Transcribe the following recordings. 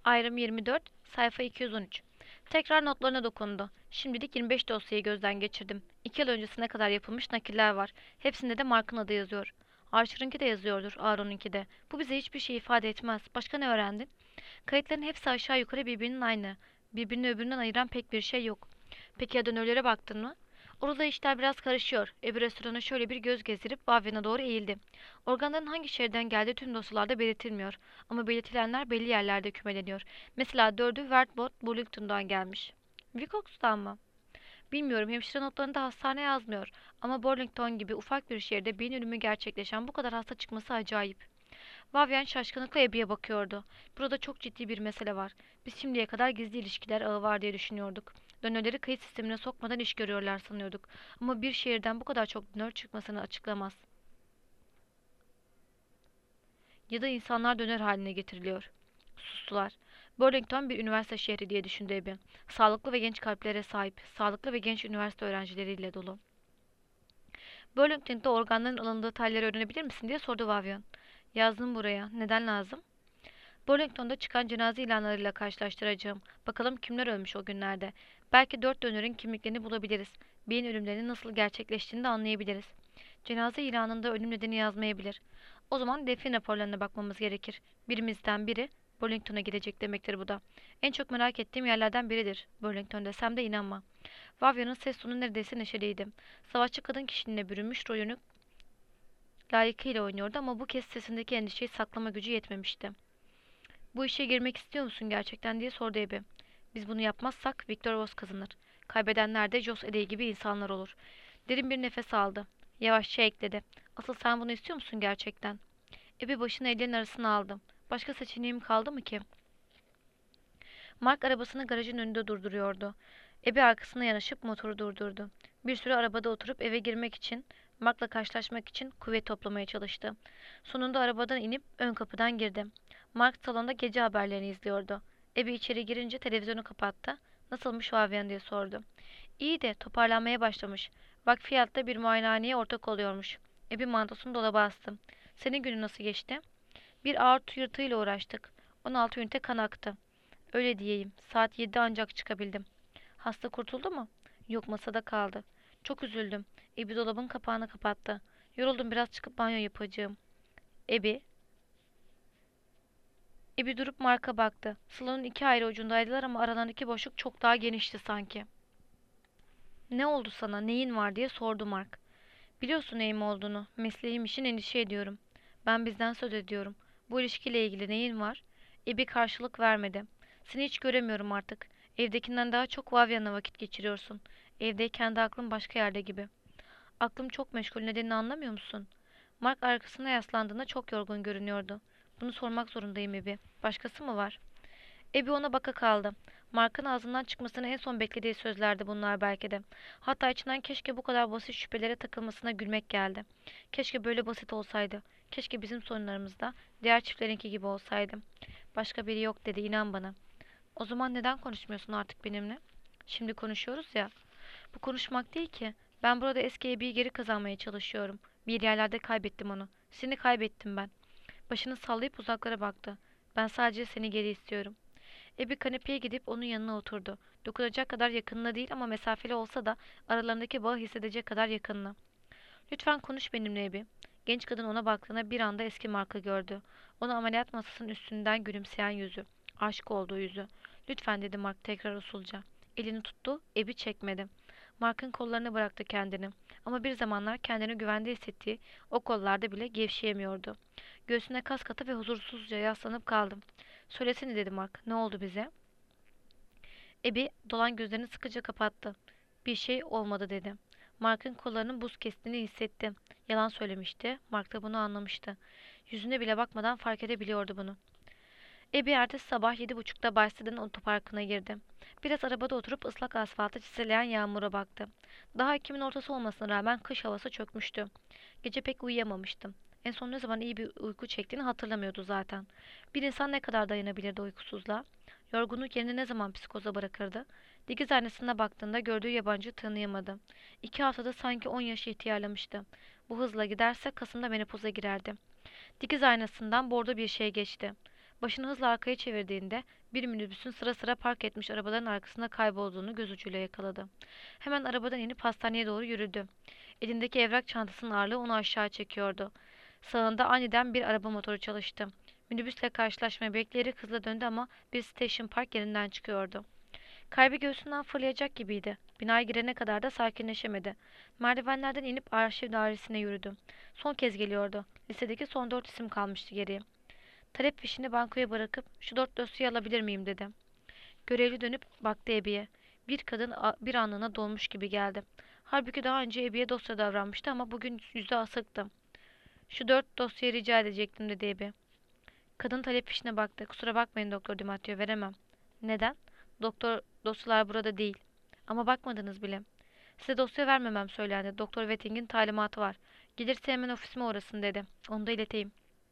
Ayrım 24, sayfa 213. Tekrar notlarına dokundu. Şimdilik 25 dosyayı gözden geçirdim. 2 yıl öncesine kadar yapılmış nakiller var. Hepsinde de Mark'ın adı yazıyor. Archer'ınki de yazıyordur, Aaron'unki de. Bu bize hiçbir şey ifade etmez. Başka ne öğrendin? Kayıtların hepsi aşağı yukarı birbirinin aynı. Birbirini öbüründen ayıran pek bir şey yok. Peki ya dönörlere baktın mı? Orada işler biraz karışıyor. Ebi restorana şöyle bir göz gezdirip Vavya'na doğru eğildi. Organların hangi şehirden geldiği tüm dosyalarda belirtilmiyor. Ama belirtilenler belli yerlerde kümeleniyor. Mesela 4'ü Wertbott Burlington'dan gelmiş. Wilcox'tan mı? Bilmiyorum, hemşire notlarında hastane yazmıyor. Ama Burlington gibi ufak bir şehirde beyin ölümü gerçekleşen bu kadar hasta çıkması acayip. Vavyen şaşkınlıkla Abby'ye bakıyordu. Burada çok ciddi bir mesele var. Biz şimdiye kadar gizli ilişkiler ağı var diye düşünüyorduk. Dönörleri kayıt sistemine sokmadan iş görüyorlar sanıyorduk. Ama bir şehirden bu kadar çok dönör çıkmasını açıklamaz. Ya da insanlar dönör haline getiriliyor. Sustular. Burlington bir üniversite şehri diye düşündü Abby. Sağlıklı ve genç kalplere sahip, sağlıklı ve genç üniversite öğrencileriyle dolu. Burlington'da organların alındığı tarihleri öğrenebilir misin diye sordu Vavyen. Yazdım buraya. Neden lazım? Burlington'da çıkan cenaze ilanlarıyla karşılaştıracağım. Bakalım kimler ölmüş o günlerde. Belki 4 dönörün kimliklerini bulabiliriz. Beyin ölümlerinin nasıl gerçekleştiğini de anlayabiliriz. Cenaze ilanında ölüm nedeni yazmayabilir. O zaman defin raporlarına bakmamız gerekir. Birimizden biri Burlington'a gidecek demektir bu da. En çok merak ettiğim yerlerden biridir. Burlington desem de inanma. Vavya'nın ses tonu neredeyse neşeliydi. Savaşçı kadın kişiliğine bürünmüş rolünü layıkıyla oynuyordu ama bu kez sesindeki endişeyi saklama gücü yetmemişti. Bu işe girmek istiyor musun gerçekten diye sordu Abby. Biz bunu yapmazsak Victor Ross kazanır. Kaybedenler de Joss Edey gibi insanlar olur. Derin bir nefes aldı. Yavaşça ekledi. Asıl sen bunu istiyor musun gerçekten? Abby başını ellerin arasına aldı. Başka seçeneğim kaldı mı ki? Mark arabasını garajın önünde durduruyordu. Abby arkasına yanaşıp motoru durdurdu. Bir süre arabada oturup eve girmek için, Mark'la karşılaşmak için kuvvet toplamaya çalıştı. Sonunda arabadan inip ön kapıdan girdi. Mark salonda gece haberlerini izliyordu. Abby içeri girince televizyonu kapattı. Nasılmış Vavyen diye sordu. İyi de toparlanmaya başlamış. Vakfiyat'ta bir muayenehaneye ortak oluyormuş. Abby mantosunu dolaba astı. Senin günün nasıl geçti? Bir aort yırtığıyla uğraştık. 16 ünite kan aktı. Öyle diyeyim. Saat 7'de ancak çıkabildim. Hasta kurtuldu mu? Yok, masada kaldı. Çok üzüldüm. Ebi dolabın kapağını kapattı. Yoruldum, biraz çıkıp banyo yapacağım. Ebi. Ebi durup Mark'a baktı. Salonun iki ayrı ucundaydılar ama aralarındaki boşluk çok daha genişti sanki. Ne oldu sana? Neyin var diye sordu Mark. Biliyorsun neyim olduğunu. Mesleğim için endişe ediyorum. Ben bizden söz ediyorum. Bu ilişkiyle ilgili neyin var? Ebi karşılık vermedi. Seni hiç göremiyorum artık. Evdekinden daha çok Vavyan'la vakit geçiriyorsun. Evdeyken de aklın başka yerde gibi. Aklım çok meşgul. Nedenini anlamıyor musun? Mark arkasına yaslandığında çok yorgun görünüyordu. Bunu sormak zorundayım Ebi. Başkası mı var? Ebi ona baka kaldı. Mark'ın ağzından çıkmasını en son beklediği sözlerdi bunlar belki de. Hatta içinden keşke bu kadar basit şüphelere takılmasına gülmek geldi. Keşke böyle basit olsaydı. Keşke bizim sorunlarımız da diğer çiftlerinki gibi olsaydı. Başka biri yok dedi, inan bana. O zaman neden konuşmuyorsun artık benimle? Şimdi konuşuyoruz ya. Bu konuşmak değil ki. Ben burada eski Ebi'yi geri kazanmaya çalışıyorum. Bir yerlerde kaybettim onu. Seni kaybettim ben. Başını sallayıp uzaklara baktı. Ben sadece seni geri istiyorum. Ebi kanepeye gidip onun yanına oturdu. Dokunacak kadar yakınına değil ama mesafeli olsa da aralarındaki bağı hissedecek kadar yakınına. Lütfen konuş benimle Ebi. Genç kadın ona baktığında bir anda eski Mark'ı gördü. Ona ameliyat masasının üstünden gülümseyen yüzü. Aşık olduğu yüzü. Lütfen dedi Mark tekrar usulca. Elini tuttu, Ebi çekmedi. Mark'ın kollarını bıraktı kendini. Ama bir zamanlar kendini güvende hissettiği o kollarda bile gevşeyemiyordu. Göğsüne kas katı ve huzursuzca yaslanıp kaldım. Söylesene dedi Mark. Ne oldu bize? Ebi dolan gözlerini sıkıca kapattı. Bir şey olmadı dedi. Mark'ın kollarının buz kestiğini hissetti. Yalan söylemişti. Mark da bunu anlamıştı. Yüzüne bile bakmadan fark edebiliyordu bunu. Ebi ertesi sabah 7.30'da Baysid'in otoparkına girdi. Biraz arabada oturup ıslak asfalta çiseleyen yağmura baktı. Daha Ekim'in ortası olmasına rağmen kış havası çökmüştü. Gece pek uyuyamamıştım. En son ne zaman iyi bir uyku çektiğini hatırlamıyordu zaten. Bir insan ne kadar dayanabilirdi uykusuzluğa? Yorgunluk yerini ne zaman psikoza bırakırdı? Dikiz aynasına baktığında gördüğü yabancı tanıyamadı. 2 haftada sanki 10 yaş ihtiyarlamıştı. Bu hızla giderse Kasım'da menopoza girerdi. Dikiz aynasından bordo bir şey geçti. Başını hızla arkaya çevirdiğinde bir minibüsün sıra sıra park etmiş arabaların arkasında kaybolduğunu göz ucuyla yakaladı. Hemen arabadan inip hastaneye doğru yürüdü. Elindeki evrak çantasının ağırlığı onu aşağı çekiyordu. Sağında aniden bir araba motoru çalıştı. Minibüsle karşılaşmayı bekleyerek hızla döndü ama bir station park yerinden çıkıyordu. Kalbi göğsünden fırlayacak gibiydi. Binaya girene kadar da sakinleşemedi. Merdivenlerden inip arşiv dairesine yürüdü. Son kez geliyordu. Listedeki son 4 isim kalmıştı geriye. Talep fişini bankoya bırakıp şu 4 dosyayı alabilir miyim dedi. Görevli dönüp baktı Ebi'ye. Bir kadın bir anlığına dolmuş gibi geldi. Halbuki daha önce Ebi'ye dosya davranmıştı ama bugün yüzü asıktı. Şu 4 dosyayı rica edecektim dedi Ebi. Kadın talep fişine baktı. Kusura bakmayın Doktor Dimattio, veremem. Neden? Doktor, dosyalar burada değil. Ama bakmadınız bile. Size dosya vermemem söylendi. Doktor Wetting'in talimatı var. Gelirse hemen ofisime uğrasın dedi. Onu da ileteyim.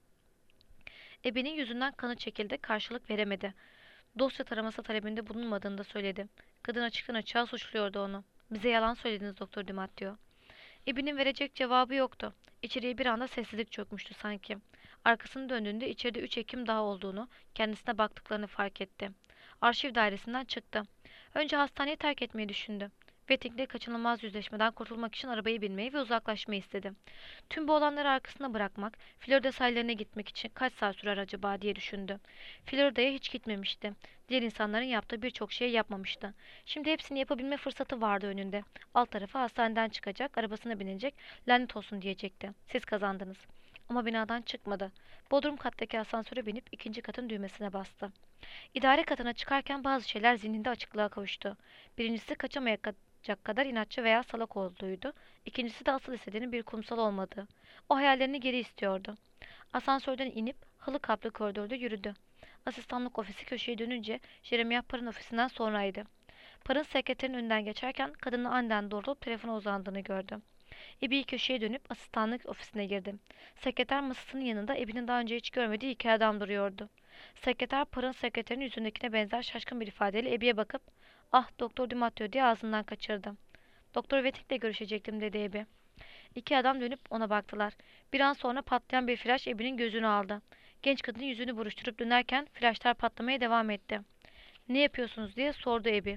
Ebe'nin yüzünden kanı çekildi. Karşılık veremedi. Dosya taraması talebinde bulunmadığını da söyledi. Kadın açıktan açığa suçluyordu onu. Bize yalan söylediniz Doktor Dimattio. Ebe'nin verecek cevabı yoktu. İçeriye bir anda sessizlik çökmüştü sanki. Arkasını döndüğünde içeride 3 Hekim daha olduğunu, kendisine baktıklarını fark etti. Arşiv dairesinden çıktı. Önce hastaneyi terk etmeyi düşündü. Vetting'le kaçınılmaz yüzleşmeden kurtulmak için arabaya binmeyi ve uzaklaşmayı istedi. Tüm bu olanları arkasına bırakmak, Florida sahillerine gitmek için kaç saat sürer acaba diye düşündü. Florida'ya hiç gitmemişti. Diğer insanların yaptığı birçok şeyi yapmamıştı. Şimdi hepsini yapabilme fırsatı vardı önünde. Alt tarafı hastaneden çıkacak, arabasına binecek, lanet olsun diyecekti. Siz kazandınız. Ama binadan çıkmadı. Bodrum kattaki asansöre binip 2. katın düğmesine bastı. İdare katına çıkarken bazı şeyler zihninde açıklığa kavuştu. Birincisi kaçamayacak kadar inatçı veya salak olduğuydu. İkincisi de asıl istediğinin bir kumsal olmadığı. O hayallerini geri istiyordu. Asansörden inip halı kaplı koridorda yürüdü. Asistanlık ofisi köşeye dönünce Jeremiah Par'ın ofisinden sonraydı. Par'ın sekreterin önünden geçerken kadının aniden doğrulup telefona uzandığını gördü. Ebi köşeye dönüp asistanlık ofisine girdi. Sekreter masasının yanında Ebi'nin daha önce hiç görmediği 2 adam duruyordu. Sekreter Par'ın sekreterinin yüzündekine benzer şaşkın bir ifadeyle Ebi'ye bakıp "Ah Doktor Dimattio" diye ağzından kaçırdı. "Doktor Wetting'le görüşecektim" dedi Ebi. 2 adam dönüp ona baktılar. Bir an sonra patlayan bir flaş Ebi'nin gözünü aldı. Genç kadının yüzünü buruşturup dönerken flaşlar patlamaya devam etti. "Ne yapıyorsunuz?" diye sordu Ebi.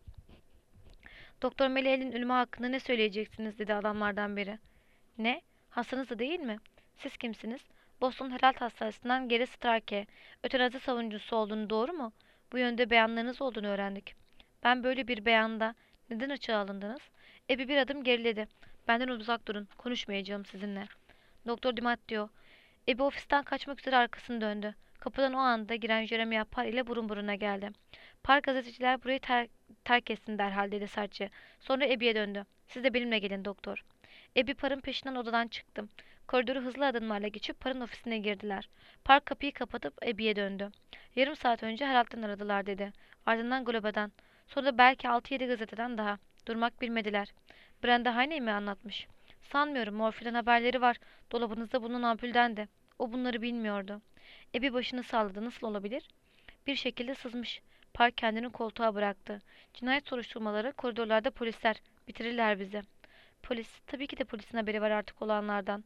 "Doktor Meliel'in ölümü hakkında ne söyleyeceksiniz?" dedi adamlardan biri. "Ne? Hastanız da değil mi? Siz kimsiniz?" "Boston Herald Hastanesi'nden Gary Starkey. Ötenazi savunucusu olduğunu, doğru mu? Bu yönde beyanlarınız olduğunu öğrendik." "Ben böyle bir beyanda neden açığa alındınız?" Ebi bir adım geriledi. "Benden uzak durun. Konuşmayacağım sizinle." Doktor Dimattio. Ebi ofisten kaçmak üzere arkasını döndü. Kapıdan o anda giren Jeremiah Parr ile burun buruna geldi. "Parr, gazeteciler burayı terk etsin derhal" dedi sertçe. Sonra Ebi'ye döndü. "Siz de benimle gelin doktor." Ebi Parr'ın peşinden odadan çıktı. Koridoru hızlı adımlarla geçip Parr'ın ofisine girdiler. Parr kapıyı kapatıp Ebi'ye döndü. "Yarım saat önce Herald'den aradılar" dedi. Ardından Globe'den. Sonra da belki 6-7 gazeteden daha. Durmak bilmediler. "Brenda Haney mi anlatmış?" "Sanmıyorum. Morfil'den haberleri var. Dolabınızda bulunan ampulden de." O bunları bilmiyordu. Ebi başını salladı. "Nasıl olabilir?" "Bir şekilde sızmış." Park kendini koltuğa bıraktı. "Cinayet soruşturmaları, koridorlarda polisler. Bitirirler bizi." "Polis. Tabii ki de polisin haberi var artık olanlardan."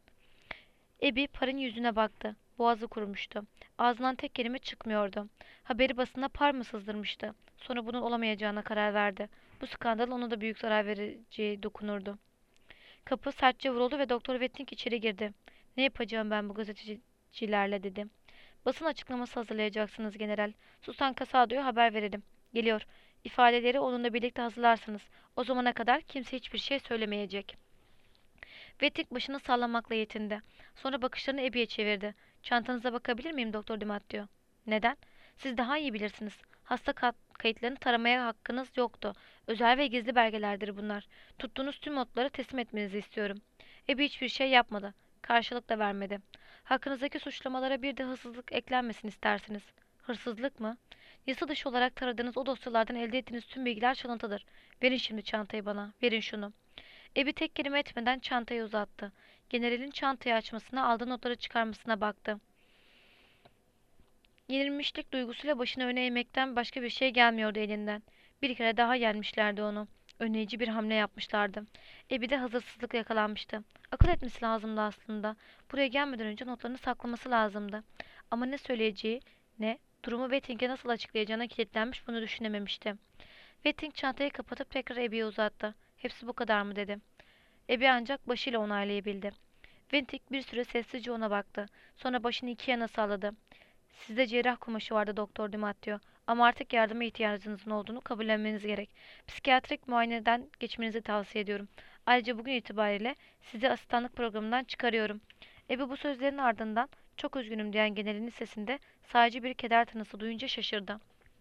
Ebi Par'ın yüzüne baktı. Boğazı kurumuştu. Ağzından tek kelime çıkmıyordu. Haberi basına Par mı sızdırmıştı? Sonra bunun olamayacağına karar verdi. Bu skandal ona da büyük zarar vereceği dokunurdu. Kapı sertçe vuruldu ve Doktor Wetting içeri girdi. "Ne yapacağım ben bu gazetecilerle?" dedi. "Basın açıklaması hazırlayacaksınız general. Susan Casado'ya haber verelim. Geliyor. İfadeleri onunla birlikte hazırlarsınız. O zamana kadar kimse hiçbir şey söylemeyecek." Wetting başını sallamakla yetindi. Sonra bakışlarını Ebi'ye çevirdi. "Çantanıza bakabilir miyim Doktor Dimattio?" "Neden?" "Siz daha iyi bilirsiniz. Hasta kayıtlarını taramaya hakkınız yoktu. Özel ve gizli belgelerdir bunlar. Tuttuğunuz tüm notları teslim etmenizi istiyorum." Ebi hiçbir şey yapmadı. Karşılık da vermedi. "Hakkınızdaki suçlamalara bir de hırsızlık eklenmesin istersiniz." "Hırsızlık mı?" "Yasa dışı olarak taradığınız o dosyalardan elde ettiğiniz tüm bilgiler çalıntıdır. Verin şimdi çantayı bana. Verin şunu." Ebi tek kelime etmeden çantayı uzattı. Generalin çantayı açmasına, aldığı notları çıkarmasına baktı. Yenilmişlik duygusuyla başını öne eğmekten başka bir şey gelmiyordu elinden. Bir kere daha yenmişlerdi onu. Önleyici bir hamle yapmışlardı. Ebi de hazırsızlık yakalanmıştı. Akıl etmesi lazımdı aslında. Buraya gelmeden önce notlarını saklaması lazımdı. Ama ne söyleyeceği, Ne? Durumu Wetting'e nasıl açıklayacağına kilitlenmiş, bunu düşünememişti. Wetting çantayı kapatıp tekrar Abby'ye uzattı. Hepsi bu kadar mı dedi. Abby ancak başıyla onaylayabildi. Wetting bir süre sessizce ona baktı. Sonra başını iki yana salladı. Sizde cerrah kumaşı vardı Doktor Dimattio. Ama artık yardıma ihtiyacınızın olduğunu kabullenmeniz gerek. Psikiyatrik muayeneden geçmenizi tavsiye ediyorum. Ayrıca bugün itibariyle sizi asistanlık programından çıkarıyorum. Ebi bu sözlerin ardından çok üzgünüm diyen generalin sesinde sadece bir keder tınısı duyunca şaşırdı.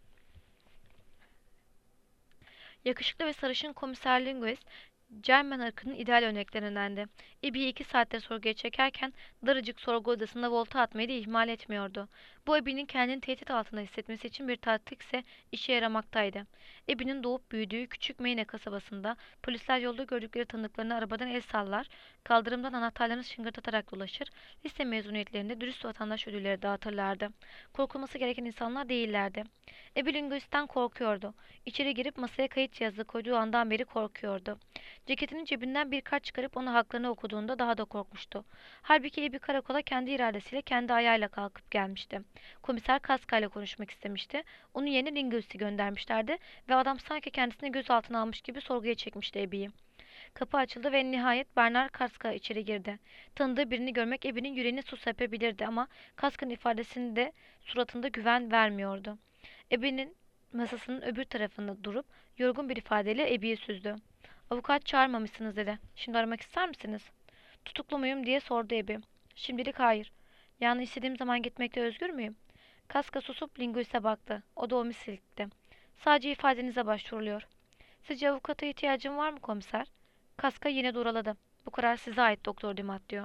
Yakışıklı ve sarışın komiser Linguist, Cermen ırkının ideal örneklerindendi. Abby'yi 2 saattir sorguya çekerken daracık sorgu odasında volta atmayı da ihmal etmiyordu. Bu Abby'nin kendini tehdit altında hissetmesi için bir taktikse işe yaramaktaydı. Abby'nin doğup büyüdüğü küçük Maine kasabasında polisler yolda gördükleri tanıklarını arabadan el sallar, kaldırımdan anahtarlarını şıngırtatarak dolaşır, lise mezuniyetlerinde dürüst vatandaş ödülleri dağıtırlardı. Korkulması gereken insanlar değillerdi. Abby Linguist'ten korkuyordu. İçeri girip masaya kayıt cihazı koyduğu andan beri korkuyordu. Ceketinin cebinden bir kart çıkarıp ona haklarını okuduğunda daha da korkmuştu. Halbuki Abby karakola kendi iradesiyle kendi ayağıyla kalkıp gelmişti. Komiser Casca ile konuşmak istemişti. Onun yerine Linguist'i göndermişlerdi ve adam sanki kendisini gözaltına almış gibi sorguya çekmişti Abby'yi. Kapı açıldı ve nihayet Bernard Casca içeri girdi. Tanıdığı birini görmek Abby'nin yüreğine su sepebilirdi ama Casca'nın ifadesinde suratında güven vermiyordu. Abby'nin masasının öbür tarafında durup yorgun bir ifadeyle Abby'yi süzdü. Avukat çağırmamışsınız dedi. Şimdi aramak ister misiniz? Tutuklu muyum diye sordu Abby. Şimdilik hayır. Yani istediğim zaman gitmekte özgür müyüm? Kaska susup Linguist'e baktı. O da omi silkti. Sadece ifadenize başvuruluyor. Sizce avukata ihtiyacım var mı komiser? Kaska yine duraladı. Bu karar size ait Doktor Dimat diyor.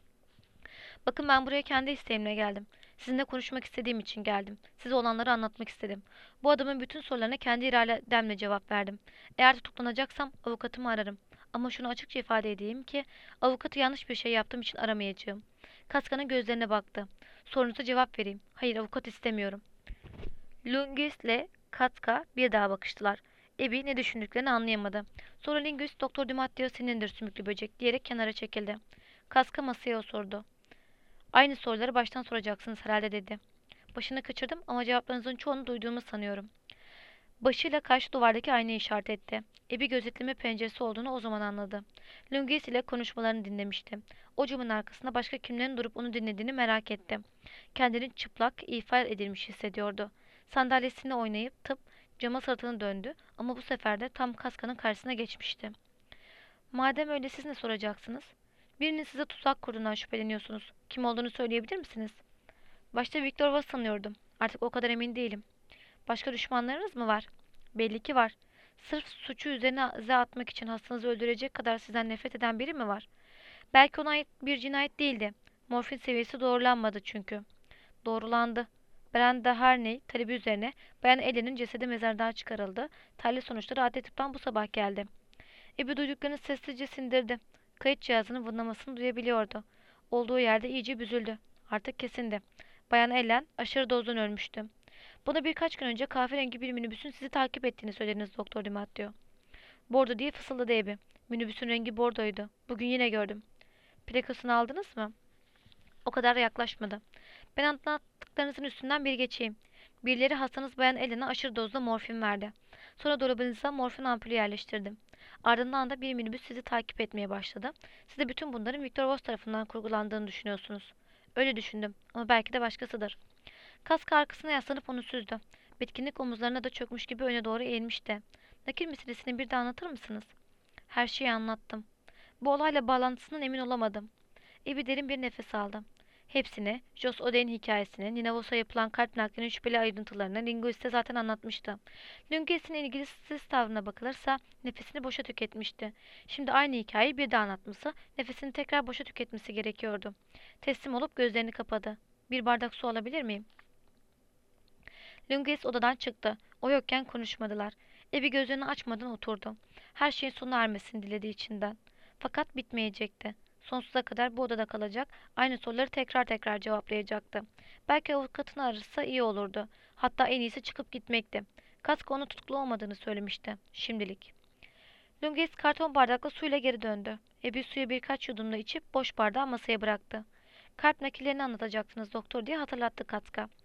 Bakın ben buraya kendi isteğimle geldim. Sizinle konuşmak istediğim için geldim. Size olanları anlatmak istedim. Bu adamın bütün sorularına kendi irademle cevap verdim. Eğer tutuklanacaksam avukatımı ararım. Ama şunu açıkça ifade edeyim ki avukatı yanlış bir şey yaptığım için aramayacağım. Kaska'nın gözlerine baktı. Sorunuza cevap vereyim. Hayır avukat istemiyorum. Linguist ile Katka bir daha bakıştılar. Abby ne düşündüklerini anlayamadı. Sonra Linguist Doktor Dimattio senindir sümüklü böcek diyerek kenara çekildi. Kaska masaya osurdu. Aynı soruları baştan soracaksınız herhalde dedi. Başını kaçırdım ama cevaplarınızın çoğunu duyduğumu sanıyorum. Başıyla karşı duvardaki aynayı işaret etti. Abby gözetleme penceresi olduğunu o zaman anladı. Lungis ile konuşmalarını dinlemişti. O camın arkasında başka kimlerin durup onu dinlediğini merak etti. Kendini çıplak, ifade edilmiş hissediyordu. Sandalyesine oynayıp cama sırtını döndü ama bu sefer de tam kaskanın karşısına geçmişti. Madem öyle siz ne soracaksınız? Birinin size tuzak kurduğundan şüpheleniyorsunuz. Kim olduğunu söyleyebilir misiniz? Başta Victor Voss sanıyordum. Artık o kadar emin değilim. Başka düşmanlarınız mı var? Belli ki var. Sırf suçu üzerinize atmak için hastanızı öldürecek kadar sizden nefret eden biri mi var? Belki ona ait bir cinayet değildi. Morfin seviyesi doğrulanmadı çünkü. Doğrulandı. Brenda Harney talebi üzerine Bayan Ellen'in cesedi mezardan çıkarıldı. Tahlil sonuçları adli tıptan bu sabah geldi. Abby duyduklarını sessizce sindirdi. Kayıt cihazının vınlamasını duyabiliyordu. Olduğu yerde iyice büzüldü. Artık kesindi. Bayan Ellen aşırı dozdan ölmüştü. Bana birkaç gün önce kahverengi bir minibüsün sizi takip ettiğini söylediniz Doktor Dimattio. Bordo diye fısıldadı Abby. Minibüsün rengi bordoydu. Bugün yine gördüm. Plakasını aldınız mı? O kadar yaklaşmadı. Ben anlattıklarınızın üstünden bir geçeyim. Birileri hastanız Bayan Ellen'e aşırı dozda morfin verdi. Sonra dolabınıza morfin ampulü yerleştirdim. Ardından da bir minibüs sizi takip etmeye başladı. Siz de bütün bunların Victor Voss tarafından kurgulandığını düşünüyorsunuz. Öyle düşündüm ama belki de başkasıdır. Kask arkasına yaslanıp onu süzdü. Bitkinlik omuzlarına da çökmüş gibi öne doğru eğilmişti. Nakil meselesini bir de anlatır mısınız? Her şeyi anlattım. Bu olayla bağlantısından emin olamadım. Ebi derin bir nefes aldı. Hepsini, Jos O'Day'in hikayesini, Nina Voss'a yapılan kalp naklinin şüpheli ayrıntılarını Linguist'e zaten anlatmıştı. Linguist'in ilgisiz tavrına bakılırsa nefesini boşa tüketmişti. Şimdi aynı hikayeyi bir daha anlatması, nefesini tekrar boşa tüketmesi gerekiyordu. Teslim olup gözlerini kapadı. Bir bardak su alabilir miyim? Linguist odadan çıktı. O yokken konuşmadılar. Ebi gözlerini açmadan oturdu. Her şeyin sona ermesini diledi içinden. Fakat bitmeyecekti. Sonsuza kadar bu odada kalacak, aynı soruları tekrar tekrar cevaplayacaktı. Belki avukatını ararsa iyi olurdu. Hatta en iyisi çıkıp gitmekti. Kasko onu tutuklu olmadığını söylemişti. Şimdilik. Lungis karton bardakla suyla geri döndü. Ebi suyu birkaç yudumla içip boş bardağı masaya bıraktı. Kalp nakillerini anlatacaktınız doktor diye hatırlattı Katka.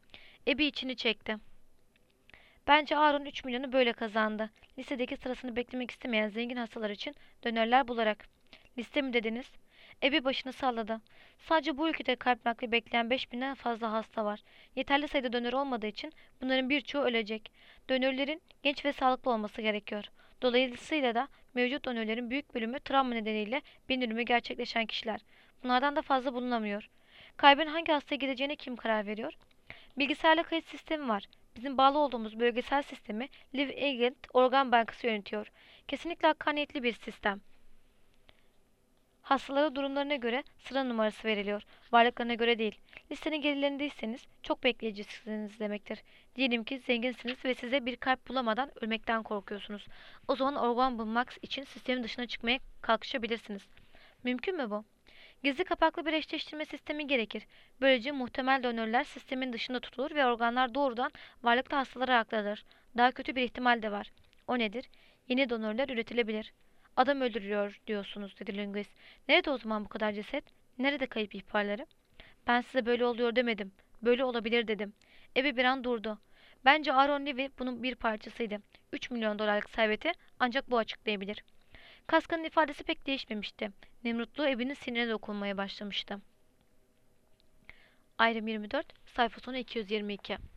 Abby içini çekti. Bence Aaron 3 milyonu böyle kazandı. Listedeki sırasını beklemek istemeyen zengin hastalar için dönörler bularak. Liste mi dediniz? Abby başını salladı. Sadece bu ülkede kalp nakli bekleyen 5.000'den fazla hasta var. Yeterli sayıda dönör olmadığı için bunların birçoğu ölecek. Dönörlerin genç ve sağlıklı olması gerekiyor. Dolayısıyla da mevcut dönörlerin büyük bölümü travma nedeniyle beyin ölümü gerçekleşen kişiler. Bunlardan da fazla bulunamıyor. Kalbin hangi hastaya gideceğine kim karar veriyor? Bilgisayarlı kayıt sistemi var. Bizim bağlı olduğumuz bölgesel sistemi Live Agent Organ Bankası yönetiyor. Kesinlikle hakkaniyetli bir sistem. Hastalara durumlarına göre sıra numarası veriliyor. Varlıklarına göre değil. Listenin gerilerindeyseniz çok bekleyicisiniz demektir. Diyelim ki zenginsiniz ve size bir kalp bulamadan ölmekten korkuyorsunuz. O zaman organ bulmak için sistemin dışına çıkmaya kalkışabilirsiniz. Mümkün mü bu? Gizli kapaklı bir eşleştirme sistemi gerekir. Böylece muhtemel donörler sistemin dışında tutulur ve organlar doğrudan varlıklı hastalara aktarılır. Daha kötü bir ihtimal de var. O nedir? Yeni donörler üretilebilir. Adam öldürüyor diyorsunuz, dedi Linguist. Nerede o zaman bu kadar ceset? Nerede kayıp ihbarları? Ben size böyle oluyor demedim. Böyle olabilir dedim. Ebi bir an durdu. Bence Aaron Levy bunun bir parçasıydı. 3 milyon dolarlık serveti ancak bu açıklayabilir. Kaskanın ifadesi pek değişmemişti. Nemrutluğu evinin sinirine dokunmaya başlamıştı. Ayrım 24, sayfa sonu 222.